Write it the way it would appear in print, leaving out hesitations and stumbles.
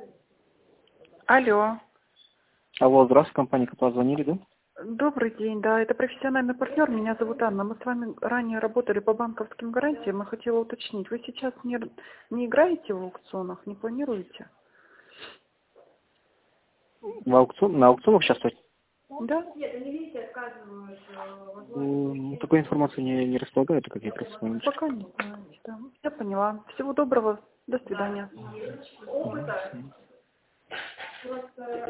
Алло. Алло, здравствуйте, компания Капа, звонили, да? Добрый день, да, это профессиональный партнер, меня зовут Анна. Мы с вами ранее работали по банковским гарантиям, я хотела уточнить, вы сейчас не играете в аукционах, не планируете? На аукционах участвовать? Да? Такой информации не располагаю, это как я просто с вами. Пока не знаете, да. Я поняла. Всего доброго, до свидания.